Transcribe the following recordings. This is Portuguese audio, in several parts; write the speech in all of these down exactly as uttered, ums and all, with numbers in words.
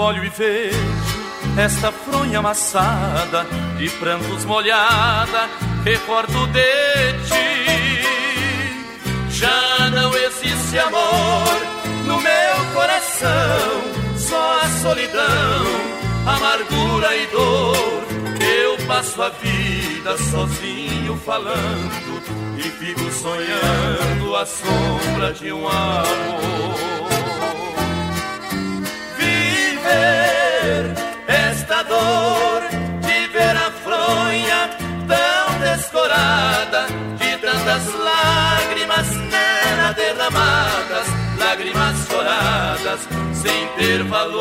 olho e vejo esta fronha amassada, de prantos molhada, recordo de ti. Já não existe amor no meu coração, só a solidão, amargura e dor. Eu passo a vida sozinho falando e fico sonhando a sombra de um amor. Viver esta dor de ver a fronha tão descorada, de tantas lágrimas nela derramadas, lágrimas choradas sem ter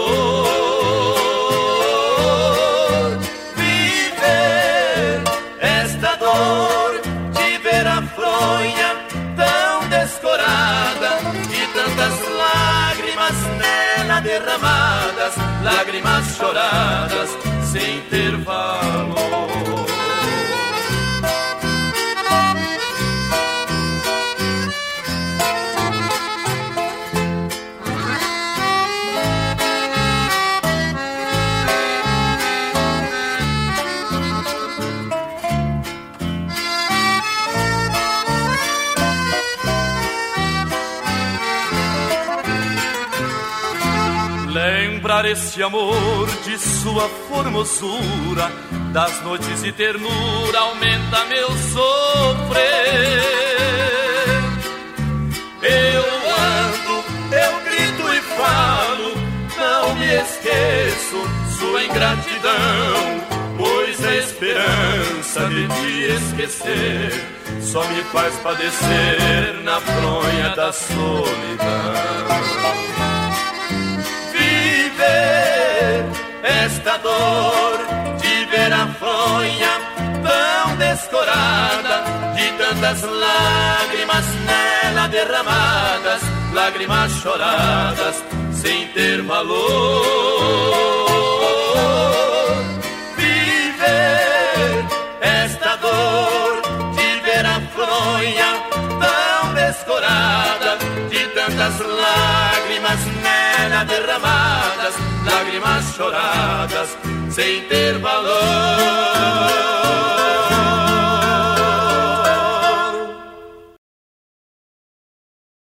valor. Viver esta dor de ver a fronha tão descorada, de tantas lágrimas nela derramadas, lágrimas choradas sem ter valor. Lembrar esse amor de sua formosura, das noites de ternura, aumenta meu sofrer. Eu ando, eu grito e falo, não me esqueço sua ingratidão, pois a esperança de te esquecer só me faz padecer na fronha da solidão. Esta dor de ver a fronha tão descorada, de tantas lágrimas nela derramadas, lágrimas choradas sem ter valor. Viver esta dor de ver a fronha tão descorada, de tantas lágrimas nela derramadas, lágrimas choradas sem ter valor.